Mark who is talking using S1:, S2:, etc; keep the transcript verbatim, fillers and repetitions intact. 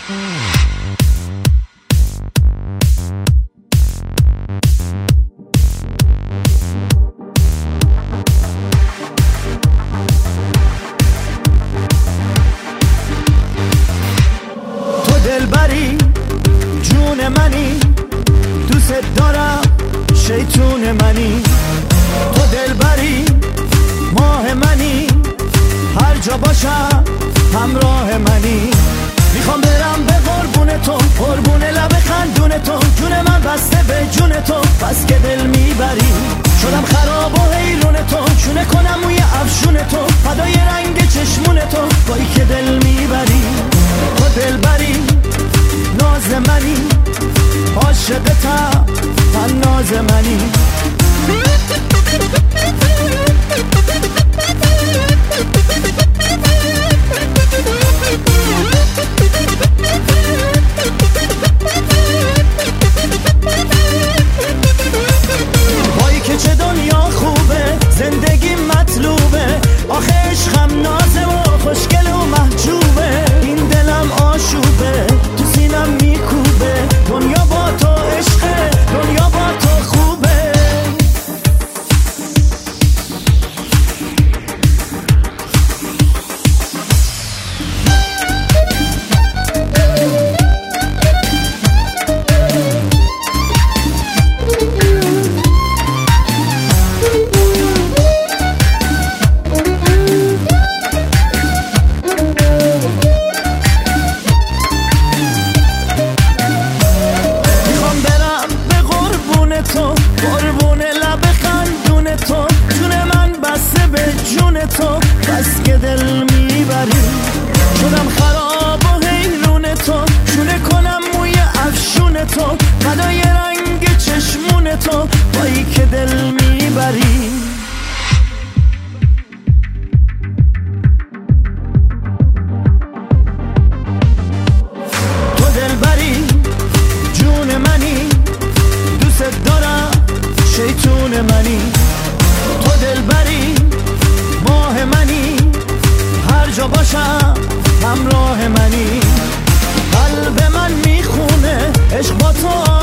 S1: دلبری جون منی، دوست دارم شیطون منی. تو دلبری ماه منی، هر جا باشم همراه منی. میخوام برم به قربون تو، قربون لب خندون تو. جون من بسته به جون تو، بس که دل میبری. شدم خراب و حیرون تو، چونه کنم موی افشون تو. فدای رنگ چشمون تو، بایی که دل میبری. تو دلبری ناز منی، عاشقتم من ناز منی. وای که چه دنیا خوبه، زندگی مطلوبه. آخه عشقم نازه و خوشگل و محجوبه. این دلم آشوبه، تو سینم میکوبه. دنیا با تو عشقه، دنیا با تو خوبه. قربون لب خندون تو، جون من بسته به جون تو. بس که دل میبری. شدم خراب و حیرون تو، چونه کنم موی افشون تو. فدای رنگ چشمون تو، بایی که دل میبری. تو دلبری جون منی، دوست دارم شیطون منی. تو دلبری ماه منی، هر جا باشم همراه منی. قلب من میخونه عشق با تو